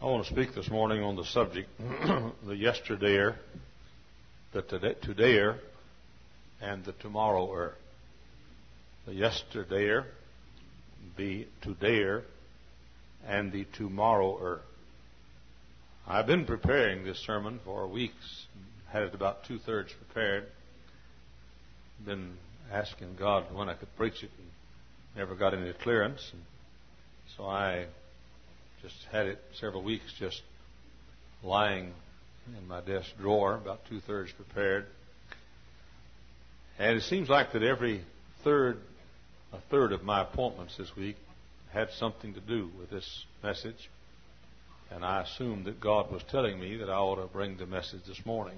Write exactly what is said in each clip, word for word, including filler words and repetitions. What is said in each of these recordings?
I want to speak this morning on the subject, the yesterdayer, the todayer, and the tomorrower. The yesterdayer, the todayer, and the tomorrower. I've been preparing this sermon for weeks, had it about two-thirds prepared. Been asking God when I could preach it and never got any clearance. And so I just had it several weeks just lying in my desk drawer, about two-thirds prepared. And it seems like that every third, a third of my appointments this week had something to do with this message. And I assumed that God was telling me that I ought to bring the message this morning.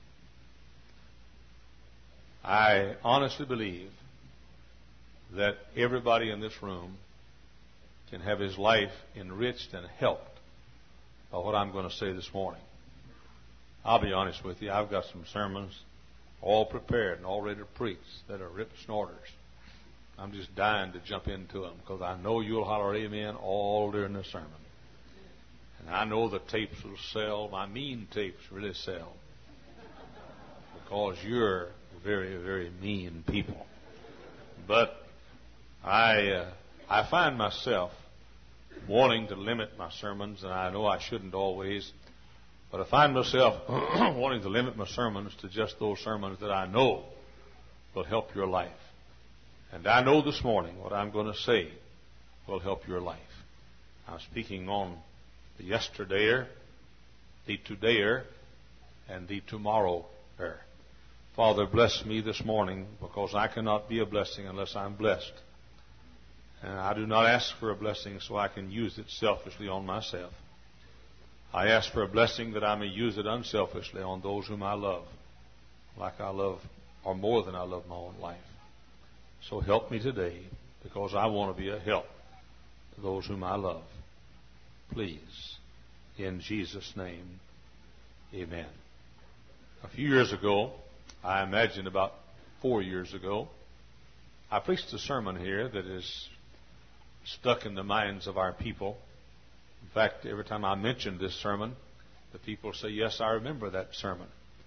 I honestly believe that everybody in this room can have his life enriched and helped by what I'm going to say this morning. I'll be honest with you, I've got some sermons all prepared and all ready to preach that are rip snorters. I'm just dying to jump into them because I know you'll holler amen all during the sermon. And I know the tapes will sell. My mean tapes really sell because you're very, very mean people. But I uh, I find myself wanting to limit my sermons, and I know I shouldn't always, but I find myself wanting to limit my sermons to just those sermons that I know will help your life. And I know this morning what I'm going to say will help your life. I'm speaking on the yesterdayer, the todayer, and the tomorrower. Father, bless me this morning because I cannot be a blessing unless I'm blessed. And I do not ask for a blessing so I can use it selfishly on myself. I ask for a blessing that I may use it unselfishly on those whom I love, like I love, or more than I love my own life. So help me today because I want to be a help to those whom I love. Please, in Jesus' name, amen. A few years ago, I imagine about four years ago, I preached a sermon here that is stuck in the minds of our people. In fact, every time I mention this sermon, the people say, yes, I remember that sermon.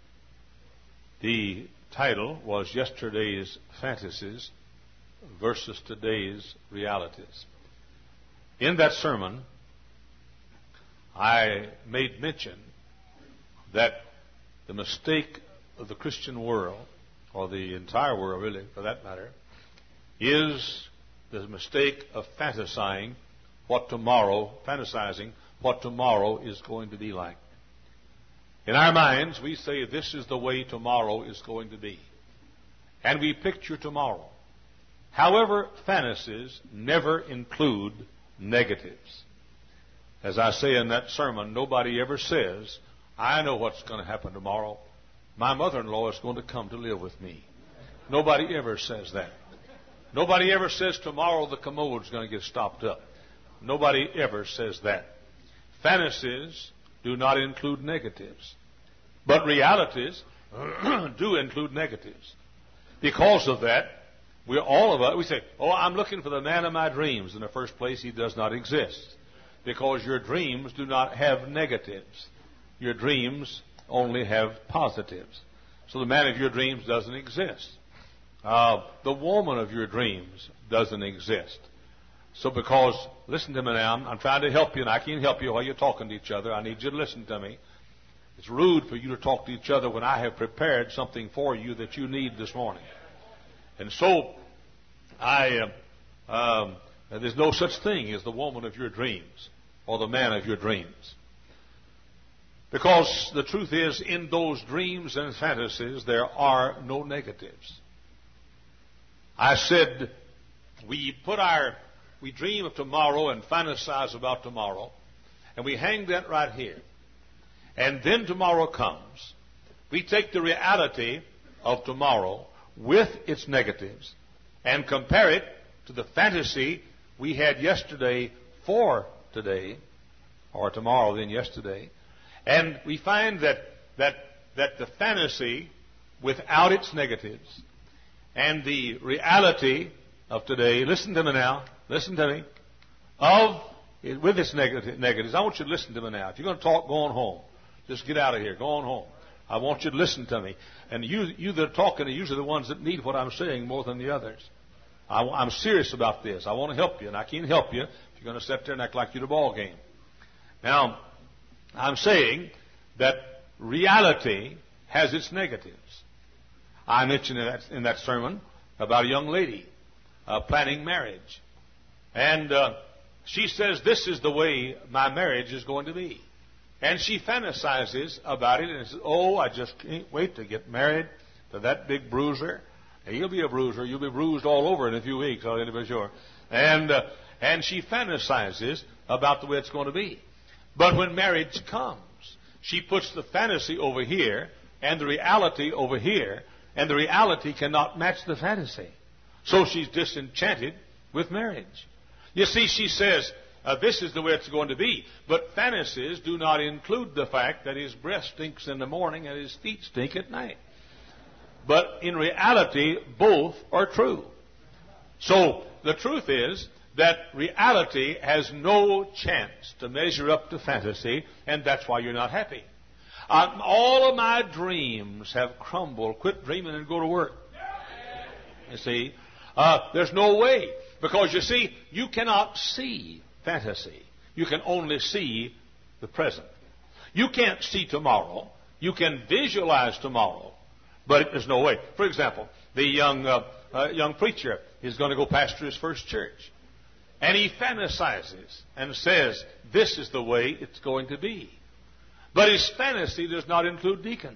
The title was Yesterday's Fantasies versus Today's Realities. In that sermon, I made mention that the mistake of the Christian world, or the entire world really for that matter, is the mistake of fantasizing what tomorrow, fantasizing what tomorrow is going to be like. In our minds, we say this is the way tomorrow is going to be. And we picture tomorrow. However, fantasies never include negatives. As I say in that sermon, nobody ever says, I know what's going to happen tomorrow. My mother-in-law is going to come to live with me. Nobody ever says that. Nobody ever says tomorrow the commode's going to get stopped up. Nobody ever says that. Fantasies do not include negatives. But realities do include negatives. Because of that, we all of us, we say, oh, I'm looking for the man of my dreams. In the first place, he does not exist. Because your dreams do not have negatives. Your dreams only have positives. So the man of your dreams doesn't exist. Uh, the woman of your dreams doesn't exist. So because, listen to me now, I'm, I'm trying to help you, and I can't help you while you're talking to each other. I need you to listen to me. It's rude for you to talk to each other when I have prepared something for you that you need this morning. And so, I, uh, um, there's no such thing as the woman of your dreams or the man of your dreams. Because the truth is, in those dreams and fantasies, there are no negatives. I said, we put our, we dream of tomorrow and fantasize about tomorrow, and we hang that right here. And then tomorrow comes. We take the reality of tomorrow with its negatives and compare it to the fantasy we had yesterday for today, or tomorrow then yesterday. And we find that, that, that the fantasy without its negatives and the reality of today, listen to me now, listen to me, of with its negati- negatives. I want you to listen to me now. If you're going to talk, go on home. Just get out of here. Go on home. I want you to listen to me. And you, you that are talking are usually the ones that need what I'm saying more than the others. I, I'm serious about this. I want to help you, and I can't help you if you're going to sit there and act like you're the ball game. Now, I'm saying that reality has its negatives. I mentioned in that, in that sermon about a young lady uh, planning marriage. And uh, she says, this is the way my marriage is going to be. And she fantasizes about it and says, oh, I just can't wait to get married to that big bruiser. And he'll be a bruiser. You'll be bruised all over in a few weeks, I'll tell you for sure. And, uh, and she fantasizes about the way it's going to be. But when marriage comes, she puts the fantasy over here and the reality over here, and the reality cannot match the fantasy. So she's disenchanted with marriage. You see, she says, uh, this is the way it's going to be. But fantasies do not include the fact that his breath stinks in the morning and his feet stink at night. But in reality, both are true. So the truth is that reality has no chance to measure up to fantasy, and that's why you're not happy. Um, all of my dreams have crumbled. Quit dreaming and go to work. You see, uh, there's no way. Because, you see, you cannot see fantasy. You can only see the present. You can't see tomorrow. You can visualize tomorrow, but there's no way. For example, the young uh, uh, young preacher is going to go pastor his first church. And he fantasizes and says, this is the way it's going to be. But his fantasy does not include deacons.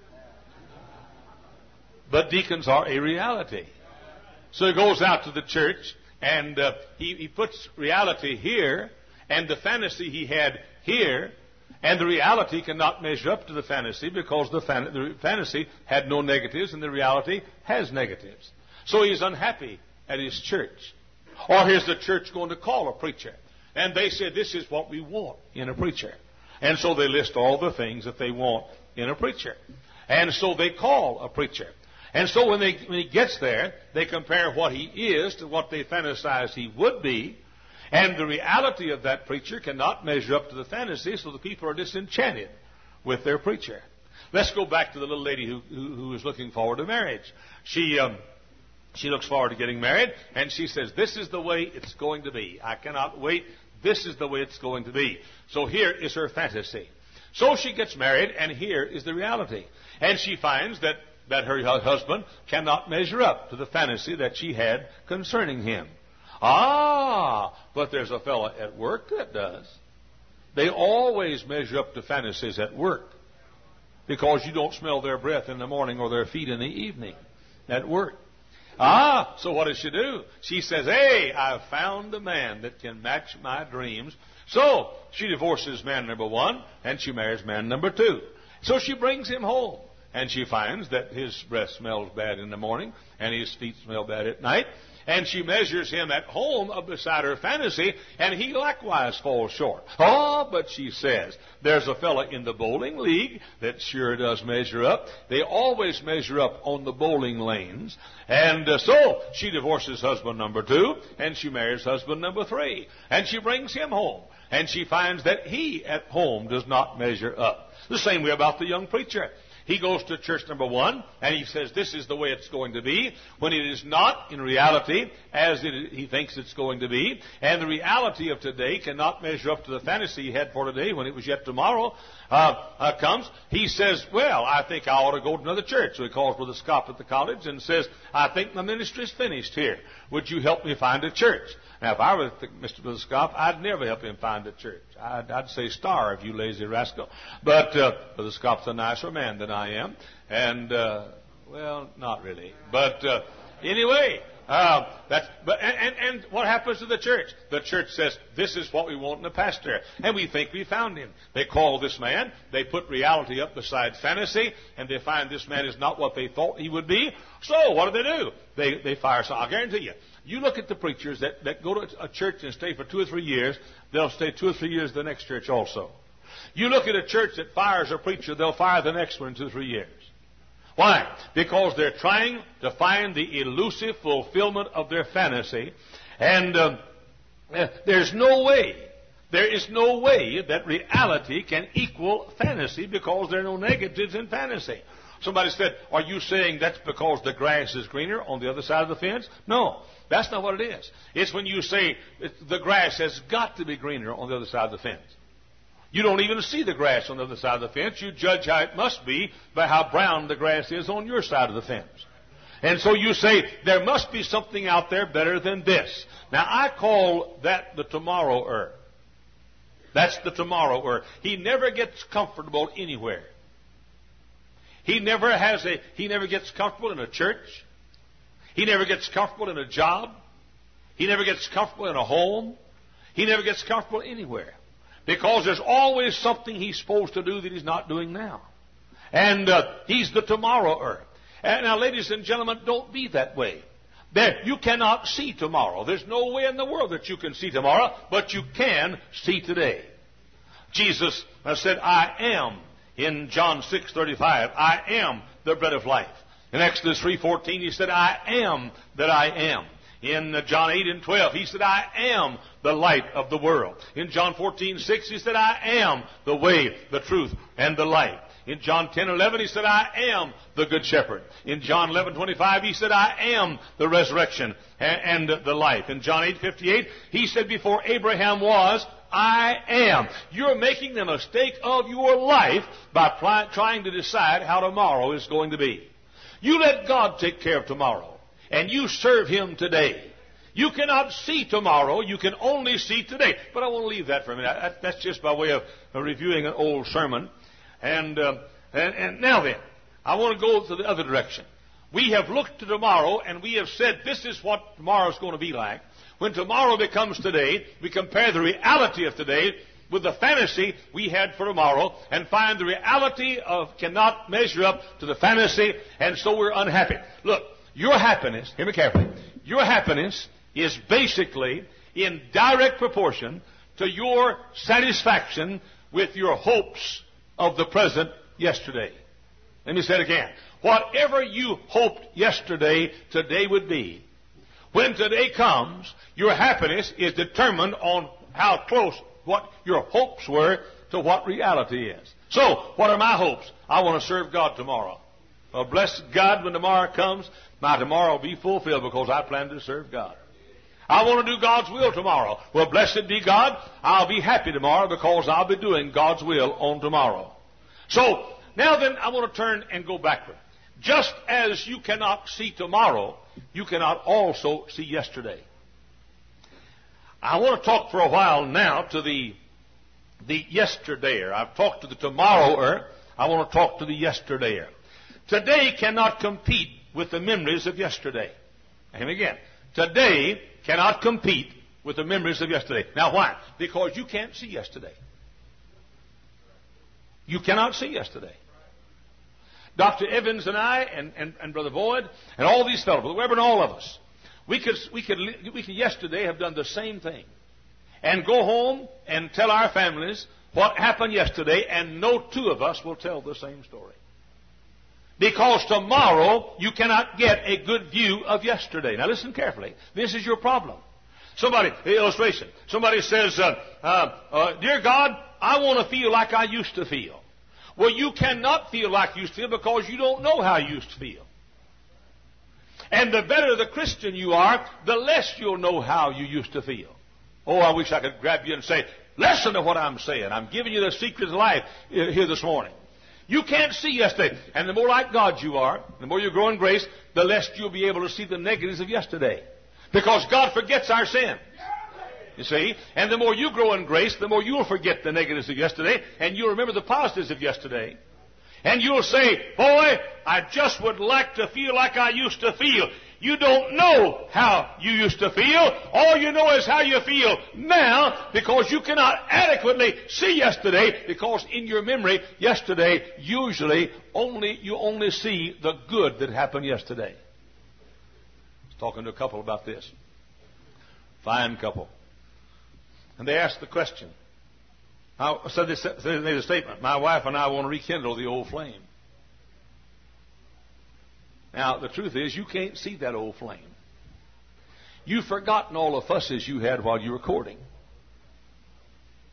But deacons are a reality. So he goes out to the church, and uh, he, he puts reality here, and the fantasy he had here, and the reality cannot measure up to the fantasy because the, fan- the fantasy had no negatives, and the reality has negatives. So he's unhappy at his church. Or here's the church going to call a preacher, and they say, this is what we want in a preacher. And so they list all the things that they want in a preacher. And so they call a preacher. And so when, they, when he gets there, they compare what he is to what they fantasize he would be. And the reality of that preacher cannot measure up to the fantasy, so the people are disenchanted with their preacher. Let's go back to the little lady who, who, who is looking forward to marriage. She, um, she looks forward to getting married, and she says, this is the way it's going to be. I cannot wait. This is the way it's going to be. So here is her fantasy. So she gets married, and here is the reality. And she finds that, that her husband cannot measure up to the fantasy that she had concerning him. Ah, but there's a fellow at work that does. They always measure up to fantasies at work because you don't smell their breath in the morning or their feet in the evening at work. Ah, so what does she do? She says, hey, I've found a man that can match my dreams. So she divorces man number one, and she marries man number two. So she brings him home, and she finds that his breath smells bad in the morning, and his feet smell bad at night. And she measures him at home beside her fantasy, and he likewise falls short. Oh, but she says, there's a fella in the bowling league that sure does measure up. They always measure up on the bowling lanes. And uh, so she divorces husband number two, and she marries husband number three. And she brings him home, and she finds that he at home does not measure up. The same way about the young preacher. He goes to church number one, and he says, this is the way it's going to be, when it is not in reality as it, he thinks it's going to be. And the reality of today cannot measure up to the fantasy he had for today when it was yet tomorrow uh, uh, comes. He says, well, I think I ought to go to another church. So he calls Brother Scott at the college and says, I think my ministry's finished here. Would you help me find a church? Now, if I were Mister Brother Scott, I'd never help him find a church. I'd, I'd say starve, you lazy rascal. But uh, Brother Scott's a nicer man than I am. And, uh, well, not really. But uh, anyway, uh, that's, but, and, and, and what happens to the church? The church says, this is what we want in a pastor. And we think we found him. They call this man. They put reality up beside fantasy. And they find this man is not what they thought he would be. So what do they do? They, they fire some. I'll guarantee you. You look at the preachers that, that go to a church and stay for two or three years, they'll stay two or three years at the next church also. You look at a church that fires a preacher, they'll fire the next one in two or three years. Why? Because they're trying to find the elusive fulfillment of their fantasy. And um, there's no way There is no way that reality can equal fantasy because there are no negatives in fantasy. Somebody said, are you saying that's because the grass is greener on the other side of the fence? No, that's not what it is. It's when you say the grass has got to be greener on the other side of the fence. You don't even see the grass on the other side of the fence. You judge how it must be by how brown the grass is on your side of the fence. And so you say, there must be something out there better than this. Now, I call that the tomorrower. That's the tomorrower. He never gets comfortable anywhere. He never has a, he never gets comfortable in a church. He never gets comfortable in a job. He never gets comfortable in a home. He never gets comfortable anywhere. Because there's always something he's supposed to do that he's not doing now. And uh, he's the tomorrower. And now, ladies and gentlemen, don't be that way. There, you cannot see tomorrow. There's no way in the world that you can see tomorrow, but you can see today. Jesus said, I am, in John six thirty-five, I am the bread of life. In Exodus three fourteen, he said, I am that I am. In John eight and twelve, he said, I am the light of the world. In John fourteen six, he said, I am the way, the truth, and the light. In John ten eleven, he said, I am the good shepherd. In John eleven twenty-five, he said, I am the resurrection and, and the life. In John eight fifty-eight, he said, before Abraham was, I am. You're making the mistake of your life by pl- trying to decide how tomorrow is going to be. You let God take care of tomorrow, and you serve Him today. You cannot see tomorrow. You can only see today. But I want to leave that for a minute. That's just by way of reviewing an old sermon. And, uh, and, and now then, I want to go to the other direction. We have looked to tomorrow, and we have said this is what tomorrow is going to be like. When tomorrow becomes today, we compare the reality of today with the fantasy we had for tomorrow and find the reality of cannot measure up to the fantasy, and so we're unhappy. Look, your happiness, hear me carefully, your happiness is basically in direct proportion to your satisfaction with your hopes of the present yesterday. Let me say it again. Whatever you hoped yesterday, today would be. When today comes, your happiness is determined on how close what your hopes were to what reality is. So, what are my hopes? I want to serve God tomorrow. Well, bless God, when tomorrow comes, my tomorrow will be fulfilled because I plan to serve God. I want to do God's will tomorrow. Well, blessed be God. I'll be happy tomorrow because I'll be doing God's will on tomorrow. So, now then, I want to turn and go backward. Just as you cannot see tomorrow, you cannot also see yesterday. I want to talk for a while now to the, the yesterdayer. I've talked to the tomorrower. I want to talk to the yesterdayer. Today cannot compete with the memories of yesterday. And again, today cannot compete with the memories of yesterday. Now why? Because you can't see yesterday. You cannot see yesterday. Doctor Evans and I and, and, and Brother Boyd and all these fellows, Brother Weber and all of us, we could, we could, we could yesterday have done the same thing and go home and tell our families what happened yesterday, and no two of us will tell the same story. Because tomorrow you cannot get a good view of yesterday. Now listen carefully. This is your problem. Somebody, illustration. Somebody says, uh, uh, uh, Dear God, I want to feel like I used to feel. Well, you cannot feel like you used to feel because you don't know how you used to feel. And the better the Christian you are, the less you'll know how you used to feel. Oh, I wish I could grab you and say, listen to what I'm saying. I'm giving you the secret of life here this morning. You can't see yesterday. And the more like God you are, the more you grow in grace, the less you'll be able to see the negatives of yesterday. Because God forgets our sin. You see? And the more you grow in grace, the more you'll forget the negatives of yesterday, and you'll remember the positives of yesterday. And you'll say, boy, I just would like to feel like I used to feel. You don't know how you used to feel. All you know is how you feel now, because you cannot adequately see yesterday, because in your memory, yesterday, usually, only you only see the good that happened yesterday. I was talking to a couple about this. Fine couple. And they asked the question. I said they made a statement. My wife and I want to rekindle the old flame. Now, the truth is, you can't see that old flame. You've forgotten all the fusses you had while you were courting.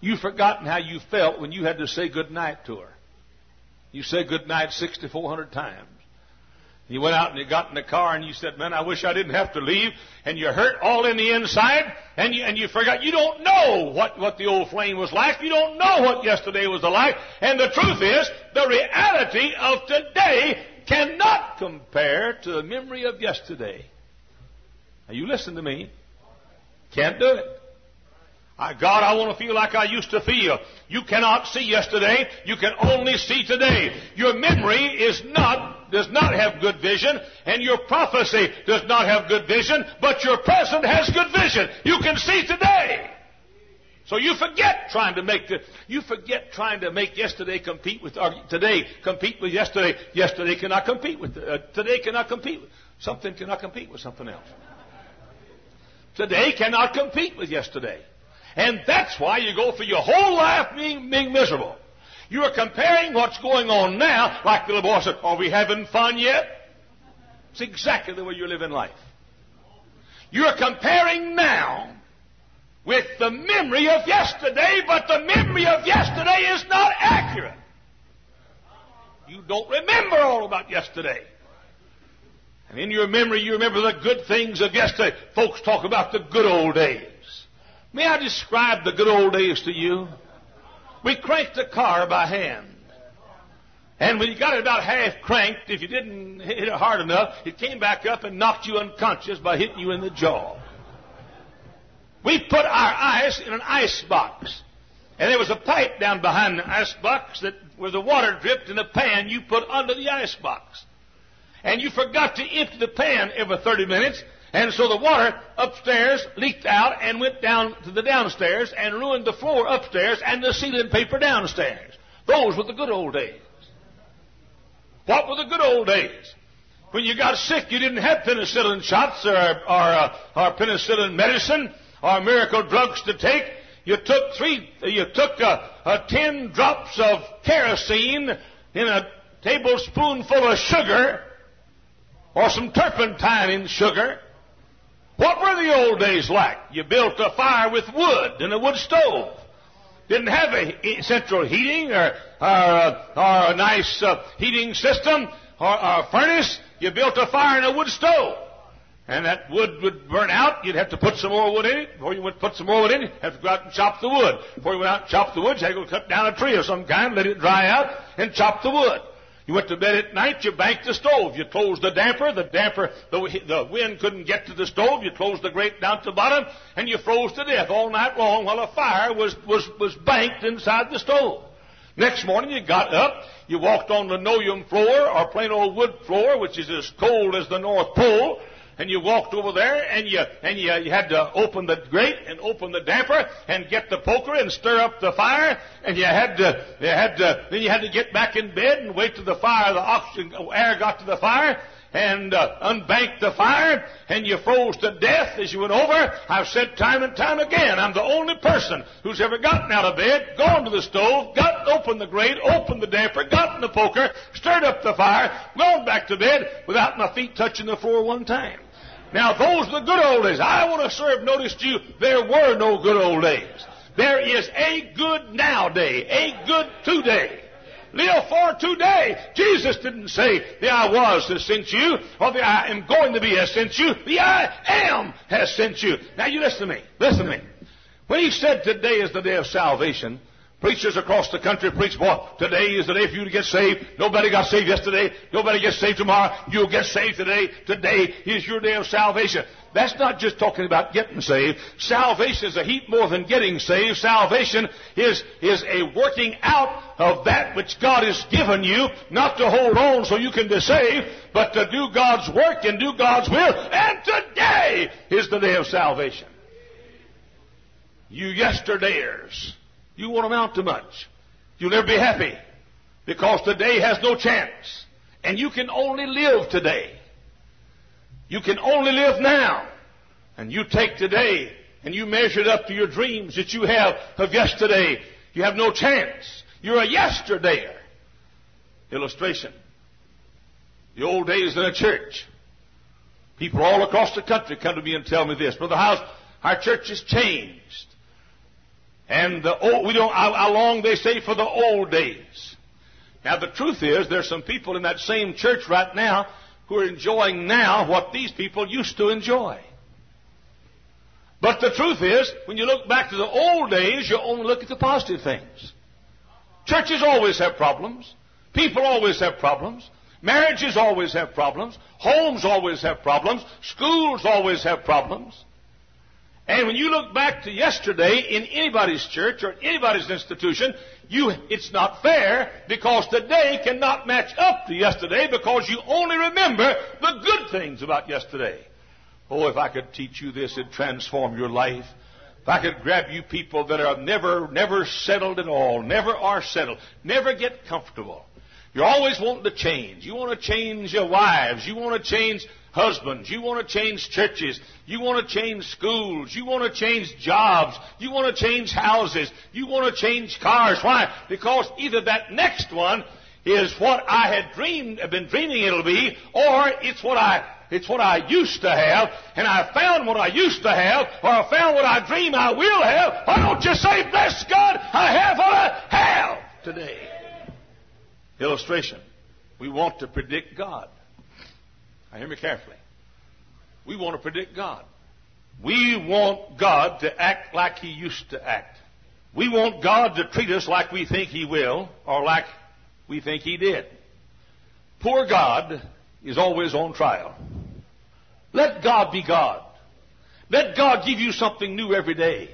You've forgotten how you felt when you had to say good night to her. You said good night sixty-four hundred times. You went out and you got in the car and you said, man, I wish I didn't have to leave. And you hurt all in the inside. And you, and you forgot. You don't know what, what the old flame was like. You don't know what yesterday was like. And the truth is, the reality of today cannot compare to the memory of yesterday. Now you listen to me. Can't do it. I, God, I want to feel like I used to feel. You cannot see yesterday. You can only see today. Your memory is not, does not have good vision, and your prophecy does not have good vision, but your present has good vision. You can see today. So you forget trying to make the, you forget trying to make yesterday compete with, or today compete with yesterday. Yesterday cannot compete with, uh, today cannot compete with, something cannot compete with something else. Today cannot compete with yesterday. And that's why you go through your whole life being, being miserable. You are comparing what's going on now, like the little boy said, are we having fun yet? It's exactly the way you live in life. You're comparing now with the memory of yesterday, but the memory of yesterday is not accurate. You don't remember all about yesterday. And in your memory, you remember the good things of yesterday. Folks talk about the good old days. May I describe the good old days to you? We cranked the car by hand. And when you got it about half cranked, if you didn't hit it hard enough, it came back up and knocked you unconscious by hitting you in the jaw. We put our ice in an ice box. And there was a pipe down behind the ice box that where the water dripped in a pan you put under the ice box. And you forgot to empty the pan every thirty minutes. And so the water upstairs leaked out and went down to the downstairs and ruined the floor upstairs and the ceiling paper downstairs. Those were the good old days. What were the good old days? When you got sick, you didn't have penicillin shots or, or, uh, or penicillin medicine or miracle drugs to take. You took three, you took uh, uh, ten drops of kerosene in a tablespoonful of sugar or some turpentine in sugar. What were the old days like? You built a fire with wood in a wood stove. Didn't have a central heating or, or, uh, or a nice uh, heating system or, or a furnace. You built a fire in a wood stove. And that wood would burn out. You'd have to put some more wood in it. Before you went put some more wood in it, you'd have to go out and chop the wood. Before you went out and chop the wood, you had to go cut down a tree of some kind, let it dry out, and chop the wood. You went to bed at night, you banked the stove. You closed the damper. The damper, the, the wind couldn't get to the stove. You closed the grate down to the bottom, and you froze to death all night long while a fire was, was, was banked inside the stove. Next morning, you got up, you walked on linoleum floor or plain old wood floor, which is as cold as the North Pole, and you walked over there, and you and you, you had to open the grate and open the damper and get the poker and stir up the fire, and you had to you had to then you had to get back in bed and wait till the fire, the oxygen air got to the fire, and uh, unbank the fire, and you froze to death as you went over. I've said time and time again, I'm the only person who's ever gotten out of bed, gone to the stove, got opened the grate, opened the damper, gotten the poker, stirred up the fire, gone back to bed without my feet touching the floor one time. Now, those are the good old days. I want to serve notice to you, there were no good old days. There is a good now day, a good today. Live for today. Jesus didn't say, the I was has sent you, or the I am going to be has sent you. The I am has sent you. Now, you listen to me. Listen to me. When he said today is the day of salvation, preachers across the country preach, boy, today is the day for you to get saved. Nobody got saved yesterday. Nobody gets saved tomorrow. You'll get saved today. Today is your day of salvation. That's not just talking about getting saved. Salvation is a heap more than getting saved. Salvation is, is a working out of that which God has given you, not to hold on so you can be saved, but to do God's work and do God's will. And today is the day of salvation. You yesterdayers, you won't amount to much. You'll never be happy because today has no chance. And you can only live today. You can only live now. And you take today and you measure it up to your dreams that you have of yesterday. You have no chance. You're a yesterdayer. Illustration. The old days in a church. People all across the country come to me and tell me this. Brother House, our church has changed. And the old, we don't, how, how long they say for the old days. Now the truth is, there's some people in that same church right now who are enjoying now what these people used to enjoy. But the truth is, when you look back to the old days, you only look at the positive things. Churches always have problems. People always have problems. Marriages always have problems. Homes always have problems. Schools always have problems. And when you look back to yesterday in anybody's church or anybody's institution, you, it's not fair because today cannot match up to yesterday because you only remember the good things about yesterday. Oh, if I could teach you this, it'd transform your life. If I could grab you people that are never, never settled at all, never are settled, never get comfortable. You're always wanting to change. You want to change your wives. You want to change husbands. You want to change churches. You want to change schools. You want to change jobs. You want to change houses. You want to change cars. Why? Because either that next one is what I had dreamed, been dreaming it'll be, or it's what I It's what I used to have, and I found what I used to have, or I found what I dream I will have. Why don't you say, bless God, I have what I have today? Illustration. We want to predict God. Now hear me carefully. We want to predict God. We want God to act like He used to act. We want God to treat us like we think He will, or like we think He did. Poor God is always on trial. Let God be God. Let God give you something new every day.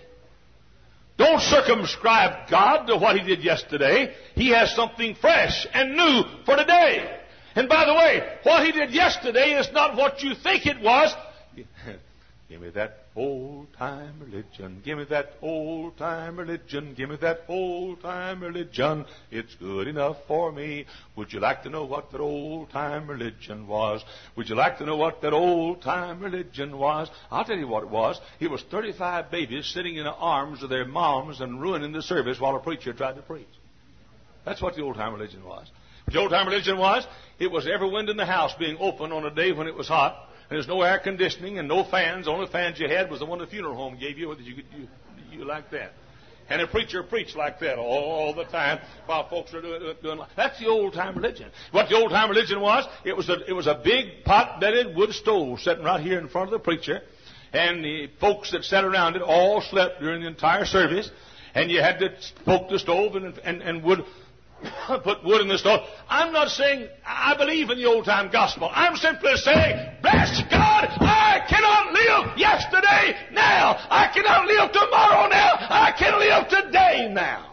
Don't circumscribe God to what He did yesterday. He has something fresh and new for today. And by the way, what He did yesterday is not what you think it was. Give me that old-time religion. Give me that old-time religion. Give me that old-time religion. It's good enough for me. Would you like to know what that old-time religion was? Would you like to know what that old-time religion was? I'll tell you what it was. It was thirty-five babies sitting in the arms of their moms and ruining the service while a preacher tried to preach. That's what the old-time religion was. The old-time religion was, it was every window in the house being open on a day when it was hot. There's no air conditioning and no fans. The only fans you had was the one the funeral home gave you. You, you, you like that. And a preacher preached like that all the time while folks are doing, doing that's the old-time religion. What the old-time religion was, it was a, it was a big pot-bedded wood stove sitting right here in front of the preacher. And the folks that sat around it all slept during the entire service. And you had to poke the stove and, and, and wood... put wood in the stove. I'm not saying I believe in the old-time gospel. I'm simply saying, bless God, I cannot live yesterday now. I cannot live tomorrow now. I can live today now.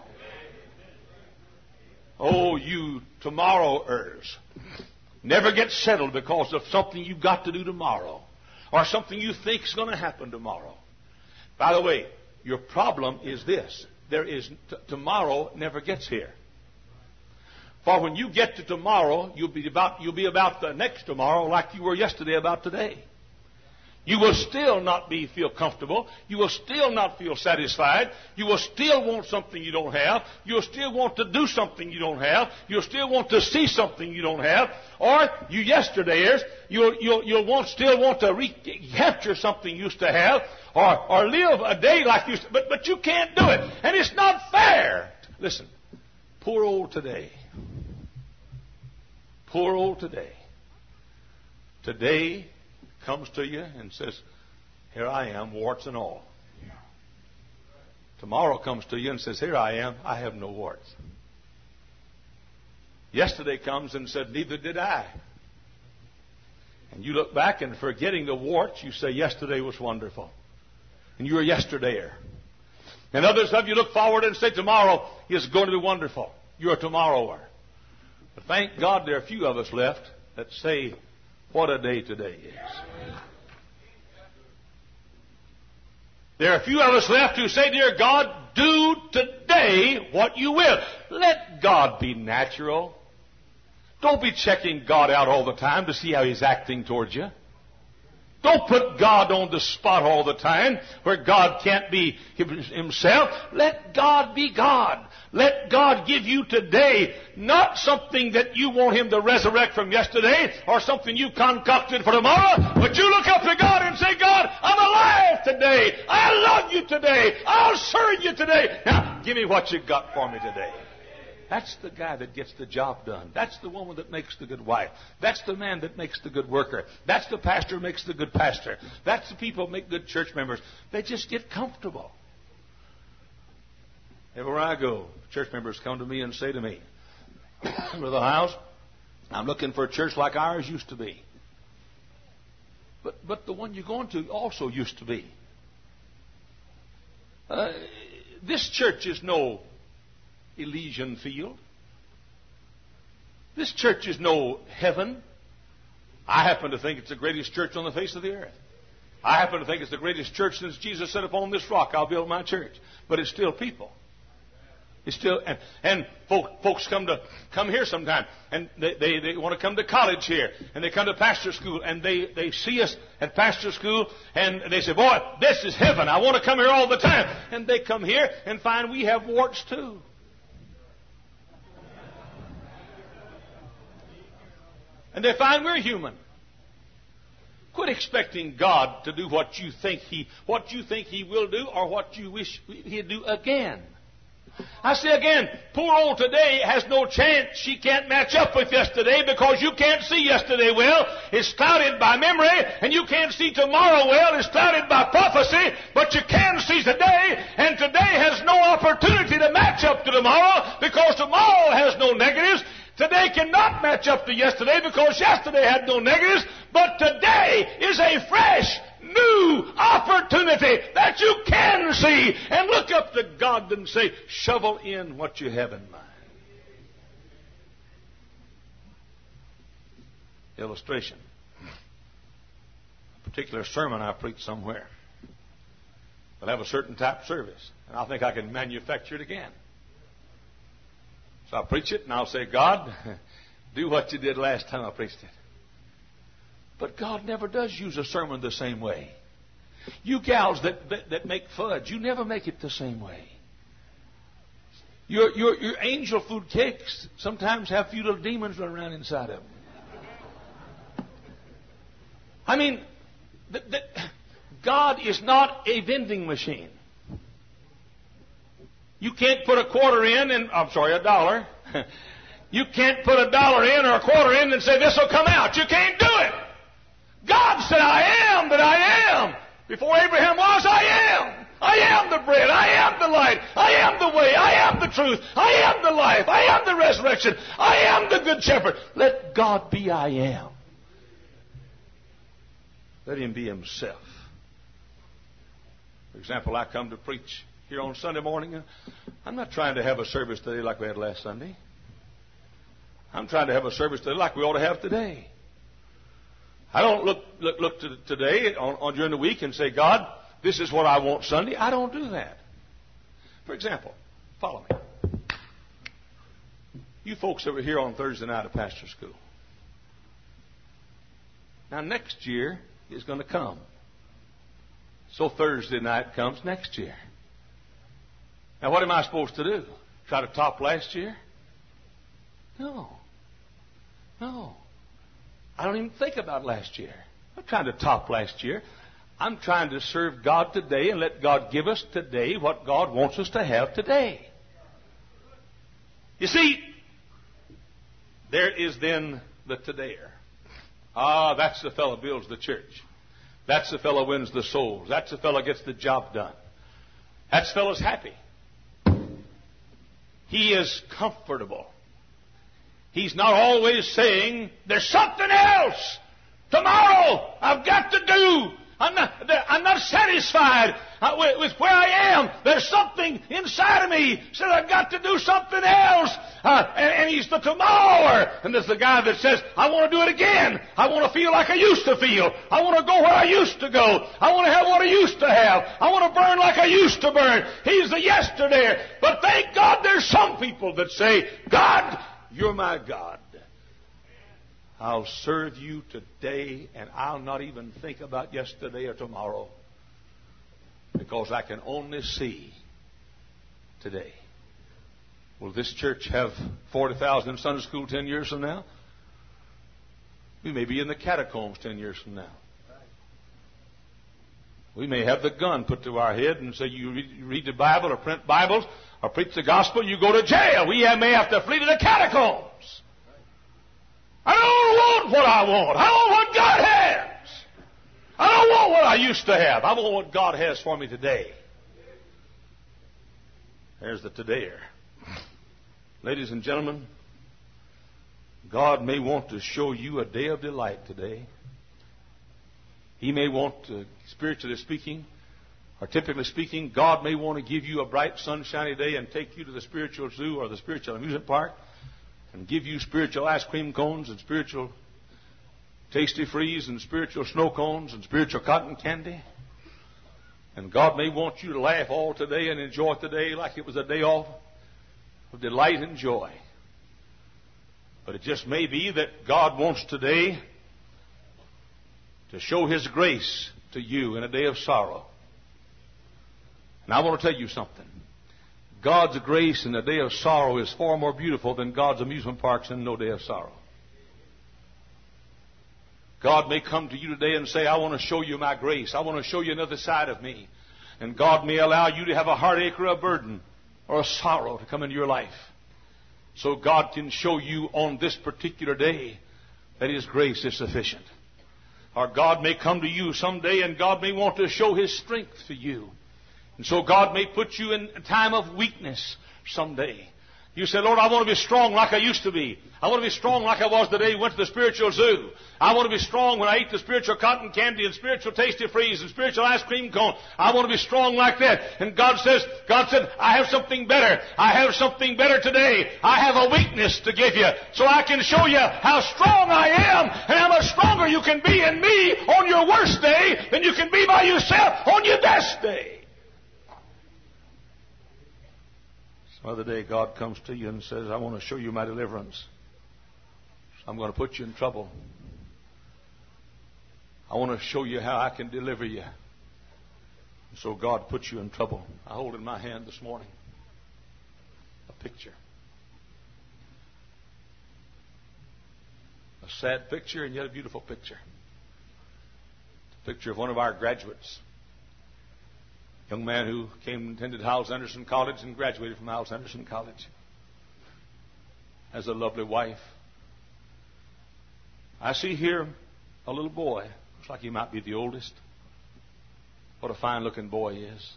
Oh, you tomorrow-ers. Never get settled because of something you've got to do tomorrow or something you think is going to happen tomorrow. By the way, your problem is this. There is t- tomorrow never gets here. For when you get to tomorrow, you'll be about you'll be about the next tomorrow like you were yesterday about today. You will still not be feel comfortable. You will still not feel satisfied. You will still want something you don't have. You'll still want to do something you don't have. You'll still want to see something you don't have. Or you yesterdayers, you'll you'll you'll want still want to recapture something you used to have, or or live a day like you used to, but but you can't do it, and it's not fair. Listen, poor old today. Poor old today. Today comes to you and says, here I am, warts and all. Tomorrow comes to you and says, here I am, I have no warts. Yesterday comes and said, neither did I. And you look back and forgetting the warts, you say, yesterday was wonderful. And you're a yesterdayer. And others of you look forward and say, tomorrow is going to be wonderful. You're a tomorrower. But thank God there are a few of us left that say, what a day today is. There are a few of us left who say, dear God, do today what you will. Let God be natural. Don't be checking God out all the time to see how He's acting towards you. Don't put God on the spot all the time where God can't be himself. Let God be God. Let God give you today not something that you want him to resurrect from yesterday or something you concocted for tomorrow, but you look up to God and say, God, I'm alive today. I love you today. I'll serve you today. Now, give me what you got for me today. That's the guy that gets the job done. That's the woman that makes the good wife. That's the man that makes the good worker. That's the pastor who makes the good pastor. That's the people who make good church members. They just get comfortable. Everywhere I go, church members come to me and say to me, Brother Hiles, I'm looking for a church like ours used to be. But but the one you're going to also used to be. Uh, this church is no Elysian field. This church is no heaven. I happen to think it's the greatest church on the face of the earth. I happen to think it's the greatest church since Jesus said, upon this rock I'll build my church. But it's still people. It's still, and, and folk, folks come to come here sometime, and they, they, they want to come to college here, and they come to pastor school, and they, they see us at pastor school, and they say, boy, this is heaven. I want to come here all the time. And they come here and find we have warts too. And they find we're human. Quit expecting God to do what you think He, what you think He will do, or what you wish He'd do again. I say again, poor old today has no chance. She can't match up with yesterday because you can't see yesterday well. It's clouded by memory, and you can't see tomorrow well. It's clouded by prophecy, but you can see today, and today has no opportunity to match up to tomorrow because tomorrow has no negatives. Today cannot match up to yesterday because yesterday had no negatives, but today is a fresh, new opportunity that you can see. And look up to God and say, shovel in what you have in mind. Illustration. A particular sermon I preached somewhere. I'll have a certain type of service, and I think I can manufacture it again. So I'll preach it, and I'll say, God, do what you did last time I preached it. But God never does use a sermon the same way. You gals that, that, that make fudge, you never make it the same way. Your, your, your angel food cakes sometimes have a few little demons run around inside of them. I mean, the, the, God is not a vending machine. You can't put a quarter in, and I'm sorry, a dollar. You can't put a dollar in or a quarter in and say, this will come out. You can't do it. God said, I am that I am. Before Abraham was, I am. I am the bread. I am the light. I am the way. I am the truth. I am the life. I am the resurrection. I am the good shepherd. Let God be I am. Let Him be Himself. For example, I come to preach here on Sunday morning. I'm not trying to have a service today like we had last Sunday. I'm trying to have a service today like we ought to have today. I don't look look, look to today on, on during the week and say, God, this is what I want Sunday. I don't do that. For example, follow me. You folks that were here on Thursday night at pastor school. Now next year is going to come. So Thursday night comes next year. Now what am I supposed to do? Try to top last year? No. No. I don't even think about last year. I'm not trying to top last year. I'm trying to serve God today and let God give us today what God wants us to have today. You see, there is then the todayer. Ah, that's the fellow builds the church. That's the fellow wins the souls. That's the fellow gets the job done. That fellow's happy. He is comfortable. He's not always saying, there's something else. Tomorrow, I've got to do. I'm not, I'm not satisfied with, with where I am. There's something inside of me says I've got to do something else. Uh, and, and he's the tomorrower. And there's the guy that says, I want to do it again. I want to feel like I used to feel. I want to go where I used to go. I want to have what I used to have. I want to burn like I used to burn. He's the yesterday. But thank God there's some people that say, God, you're my God. I'll serve you today, and I'll not even think about yesterday or tomorrow, because I can only see today. Will this church have forty thousand in Sunday school ten years from now? We may be in the catacombs ten years from now. We may have the gun put to our head and say, you read, you read the Bible or print Bibles or preach the gospel, you go to jail. We may have to flee to the catacombs. I don't want what I want. I want what God has. I don't want what I used to have. I want what God has for me today. There's the todayer. Ladies and gentlemen, God may want to show you a day of delight today. He may want to, spiritually speaking, or typically speaking, God may want to give you a bright, sunshiny day and take you to the spiritual zoo or the spiritual amusement park and give you spiritual ice cream cones and spiritual tasty freeze and spiritual snow cones and spiritual cotton candy. And God may want you to laugh all today and enjoy today like it was a day off of delight and joy. But it just may be that God wants today to show His grace to you in a day of sorrow. And I want to tell you something. God's grace in a day of sorrow is far more beautiful than God's amusement parks in no day of sorrow. God may come to you today and say, I want to show you my grace. I want to show you another side of me. And God may allow you to have a heartache or a burden or a sorrow to come into your life. So God can show you on this particular day that His grace is sufficient. Or God may come to you someday and God may want to show His strength to you. And so God may put you in a time of weakness someday. You say, Lord, I want to be strong like I used to be. I want to be strong like I was the day we went to the spiritual zoo. I want to be strong when I ate the spiritual cotton candy and spiritual tasty freeze and spiritual ice cream cone. I want to be strong like that. And God says, God said, I have something better. I have something better today. I have a weakness to give you so I can show you how strong I am and how much stronger you can be in me on your worst day than you can be by yourself on your best day. Some other day God comes to you and says, I want to show you my deliverance. So I'm going to put you in trouble. I want to show you how I can deliver you. And so God puts you in trouble. I hold in my hand this morning a picture. A sad picture and yet a beautiful picture. A picture of one of our graduates. Young man who came and attended Hyles Anderson College and graduated from Hyles Anderson College. Has a lovely wife. I see here a little boy. Looks like he might be the oldest. What a fine looking boy he is.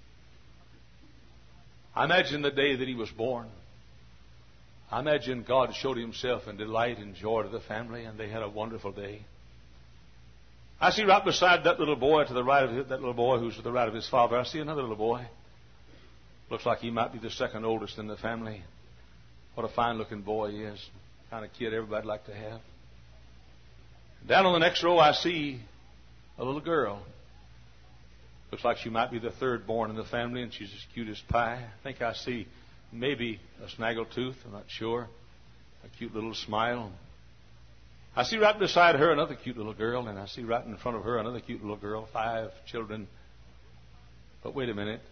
I imagine the day that he was born. I imagine God showed Himself in delight and joy to the family, and they had a wonderful day. I see right beside that little boy, to the right of that little boy who's to the right of his father, I see another little boy. Looks like he might be the second oldest in the family. What a fine-looking boy he is. The kind of kid everybody'd like to have. Down on the next row, I see a little girl. Looks like she might be the third born in the family, and she's as cute as pie. I think I see maybe a snaggletooth. I'm not sure. A cute little smile. I see right beside her another cute little girl, and I see right in front of her another cute little girl, five children. But wait a minute.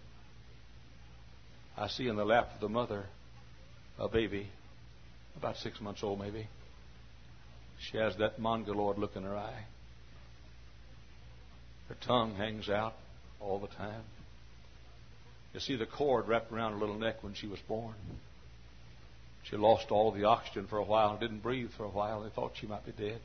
I see in the lap of the mother a baby, about six months old maybe. She has that mongoloid look in her eye. Her tongue hangs out all the time. You see the cord wrapped around her little neck when she was born. She lost all the oxygen for a while and didn't breathe for a while. They thought she might be dead.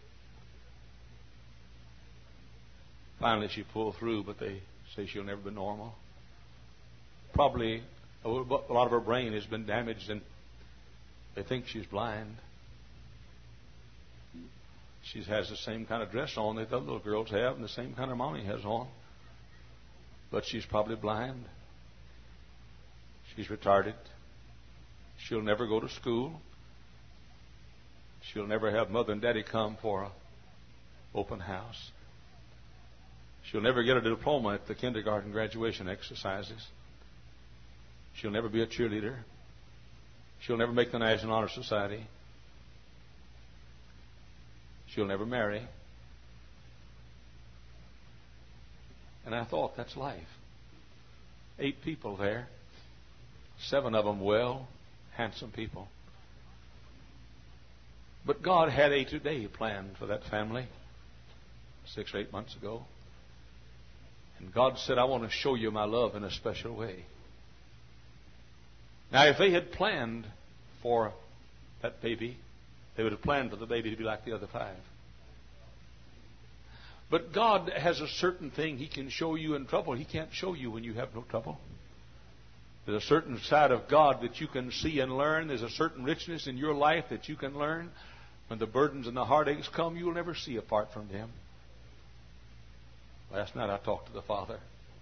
Finally, she pulled through, but they say she'll never be normal. Probably a lot of her brain has been damaged, and they think she's blind. She has the same kind of dress on that the little girls have and the same kind of mommy has on. But she's probably blind. She's retarded. She'll never go to school. She'll never have mother and daddy come for an open house. She'll never get a diploma at the kindergarten graduation exercises. She'll never be a cheerleader. She'll never make the National Honor Society. She'll never marry. And I thought, that's life. Eight people there. Seven of them well, handsome people. But God had a today planned for that family six or eight months ago. And God said, I want to show you my love in a special way. Now, if they had planned for that baby, they would have planned for the baby to be like the other five. But God has a certain thing He can show you in trouble. He can't show you when you have no trouble. There's a certain side of God that you can see and learn. There's a certain richness in your life that you can learn. When the burdens and the heartaches come, you'll never see apart from them. Last night I talked to the Father.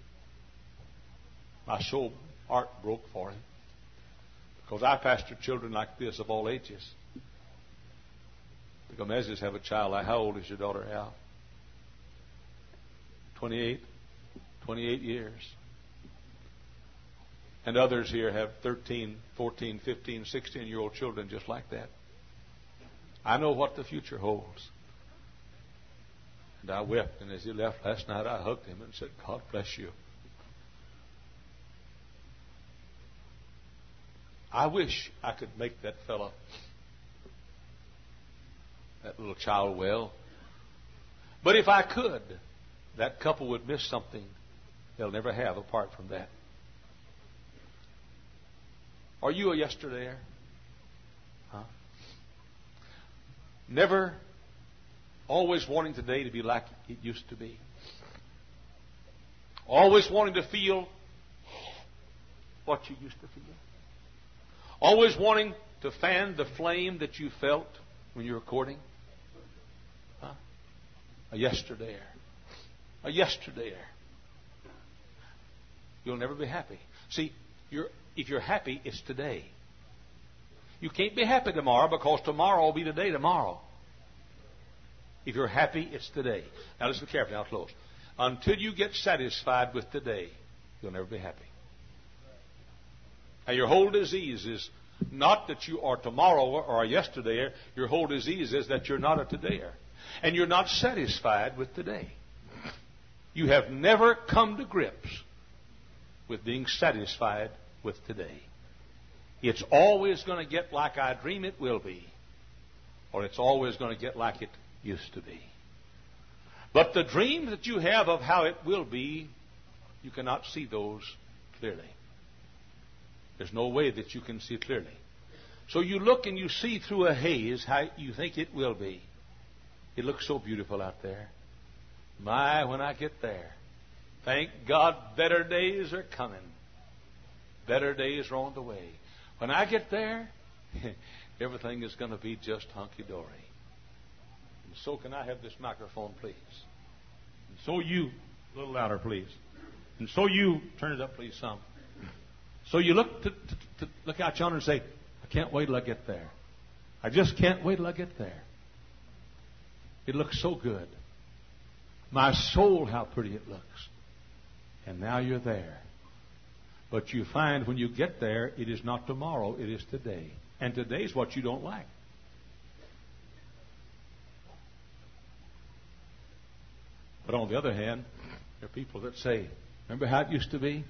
My soul heart broke for Him. Because I pastor children like this of all ages. The Gomez's have a child. How old is your daughter, Al? twenty-eight? twenty-eight years. And others here have thirteen, fourteen, fifteen, sixteen-year-old children just like that. I know what the future holds. And I wept, and as he left last night, I hugged him and said, God bless you. I wish I could make that fellow, that little child well. But if I could, that couple would miss something they'll never have apart from that. Are you a yesterdayer? Huh? Never, always wanting today to be like it used to be. Always wanting to feel what you used to feel. Always wanting to fan the flame that you felt when you were courting. Huh? A yesterdayer. A yesterdayer. You'll never be happy. See, you're, if you're happy, it's today. You can't be happy tomorrow because tomorrow will be today tomorrow. If you're happy, it's today. Now listen carefully. I'll close. Until you get satisfied with today, you'll never be happy. Now your whole disease is not that you are tomorrow or a yesterdayer. Your whole disease is that you're not a todayer. And you're not satisfied with today. You have never come to grips with being satisfied with today. It's always going to get like I dream it will be, or it's always going to get like it used to be. But the dreams that you have of how it will be, you cannot see those clearly. There's no way that you can see clearly. So you look and you see through a haze how you think it will be. It looks so beautiful out there. My, when I get there, thank God better days are coming. Better days are on the way. When I get there, everything is going to be just hunky-dory. And so can I have this microphone, please? And so you, a little louder, please. And so you, turn it up, please, some. So you look to, to, to look out yonder and say, I can't wait till I get there. I just can't wait till I get there. It looks so good. My soul, how pretty it looks. And now you're there. But you find when you get there, it is not tomorrow, it is today. And today is what you don't like. But on the other hand, there are people that say, remember how it used to be?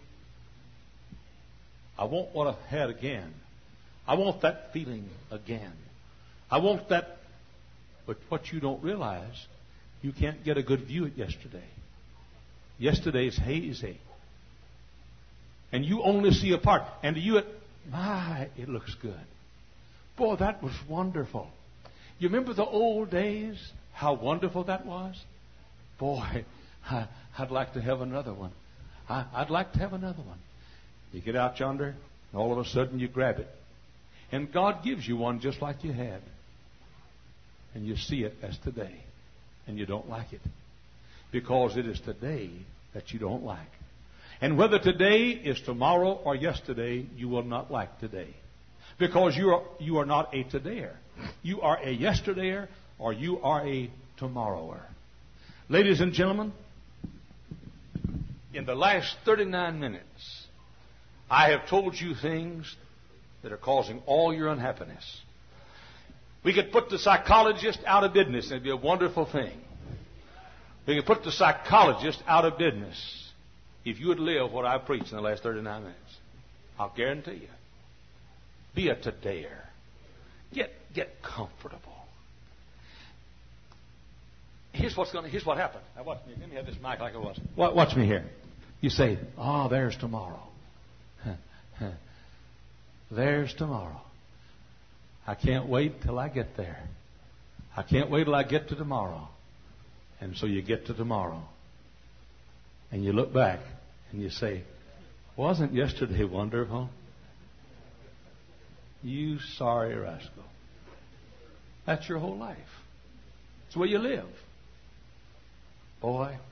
I want what I've had again. I want that feeling again. I want that. But what you don't realize, you can't get a good view at yesterday. Yesterday's hazy. And you only see a part. And to you, it, my, it looks good. Boy, that was wonderful. You remember the old days? How wonderful that was? Boy, I, I'd like to have another one. I, I'd like to have another one. You get out yonder, and all of a sudden you grab it. And God gives you one just like you had. And you see it as today. And you don't like it. Because it is today that you don't like. And whether today is tomorrow or yesterday, you will not like today. Because you are, you are not a todayer. You are a yesterdayer or you are a tomorrower. Ladies and gentlemen, in the last thirty-nine minutes, I have told you things that are causing all your unhappiness. We could put the psychologist out of business. It'd be a wonderful thing. We could put the psychologist out of business if you would live what I've preached in the last thirty-nine minutes. I'll guarantee you. Be a todayer. Get get comfortable. Here's what's going. Here's what happened. Now watch me. Let me have this mic like it was. Watch me here. You say, "Oh, there's tomorrow. There's tomorrow. I can't wait till I get there. I can't wait till I get to tomorrow." And so you get to tomorrow, and you look back and you say, "Wasn't yesterday wonderful?" You sorry rascal. That's your whole life. It's the way you live. Boy,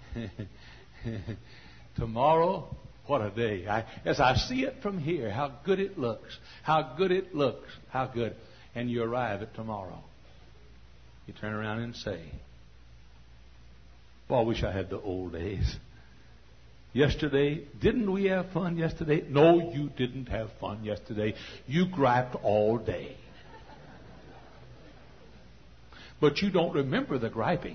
tomorrow, what a day. I, as I see it from here, how good it looks. How good it looks. How good. And you arrive at tomorrow. You turn around and say, "Boy, I wish I had the old days. Yesterday, didn't we have fun yesterday?" No, you didn't have fun yesterday. You griped all day. But you don't remember the griping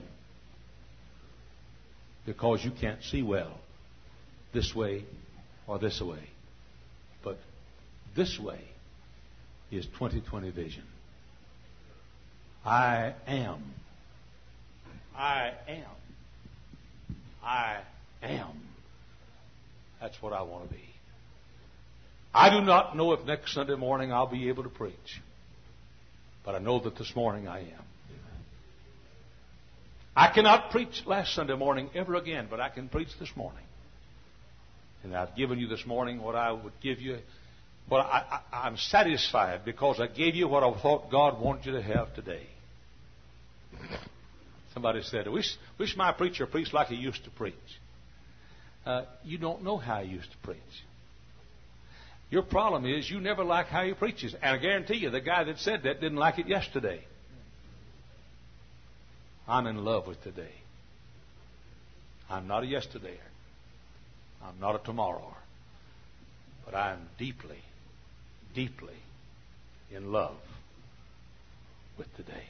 because you can't see well this way or this way. But this way is twenty twenty vision. I am. I am. I am. That's what I want to be. I do not know if next Sunday morning I'll be able to preach. But I know that this morning I am. I cannot preach last Sunday morning ever again, but I can preach this morning. And I've given you this morning what I would give you. But I, I, I'm satisfied because I gave you what I thought God wanted you to have today. Somebody said, I wish, wish my preacher preached like he used to preach. Uh, you don't know how he used to preach. Your problem is you never like how he preaches. And I guarantee you, the guy that said that didn't like it yesterday. I'm in love with today. I'm not a yesterdayer. I'm not a tomorrower. But I'm deeply, deeply in love with today.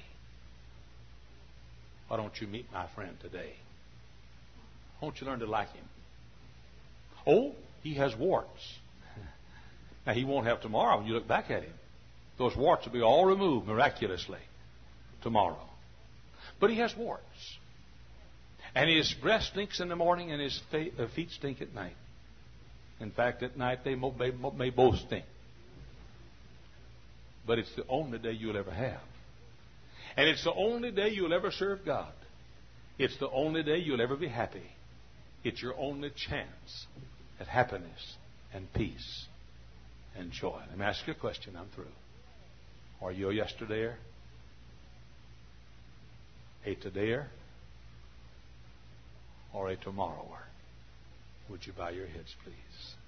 Why don't you meet my friend today? Why don't you learn to like him? Oh, he has warts. Now, he won't have tomorrow when you look back at him. Those warts will be all removed miraculously tomorrow. But he has warts. And his breath stinks in the morning and his feet stink at night. In fact, at night they may, may both stink. But it's the only day you'll ever have. And it's the only day you'll ever serve God. It's the only day you'll ever be happy. It's your only chance at happiness and peace and joy. Let me ask you a question. I'm through. Are you a yesterdayer? A todayer? Or a tomorrower? Would you bow your heads, please?